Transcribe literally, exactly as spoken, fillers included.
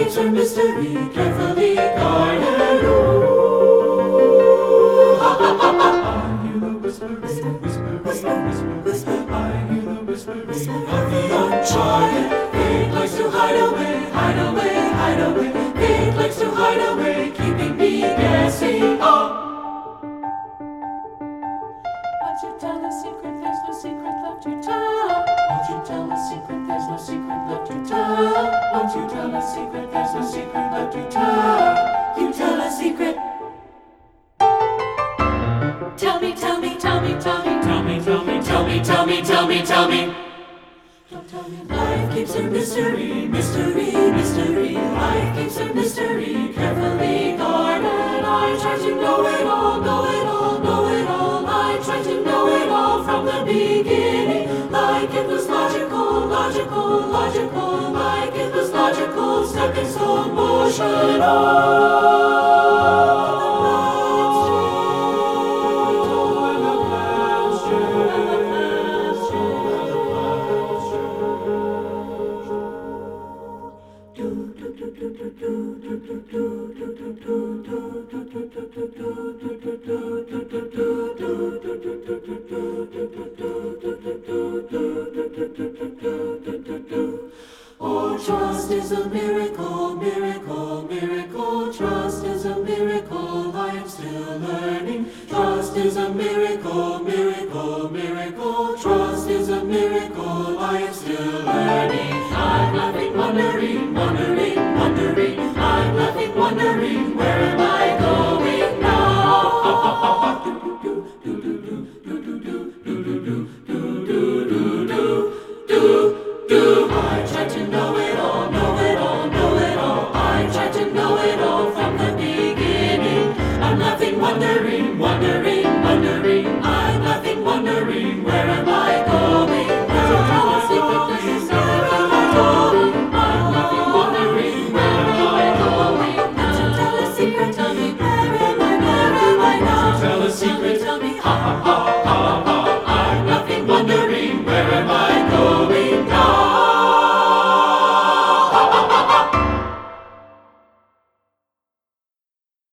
keeps her mystery carefully guarded. Ooh, ha, ha, ha, ha. I hear the whispering, whisper, whisper, whisper, whisper. I hear the whispering of the uncharted. Fate likes to hide away, hide away, hide away. Fate likes to hide away, keeping me guessing. Oh. Won't you tell a secret? There's no secret left to tell. Won't you tell a secret? There's no secret left to tell. Won't you tell a secret? There's no secret left to tell. You tell a secret. Tell me, tell me, tell me, tell me, tell me, tell me, tell me, tell me, tell me, tell me. Don't tell me. Life keeps her mystery, mystery, mystery. Life keeps her mystery carefully guarded. I try to know it all, know it all, know it all. I try to know it all from the beginning. Like it was logical, logical, logical. Like it was logical, stuck in slow motion. Oh. Oh, trust is a miracle, miracle, miracle. Trust is a miracle, I am still learning. Trust is a miracle, miracle, miracle. Trust is a miracle, I am still learning. I'm laughing, wondering, wondering, wondering. I'm laughing, wondering, where am I going now? I try to know it all, know it all, know it all. I try to know it all from the beginning. I'm laughing, wondering, wondering.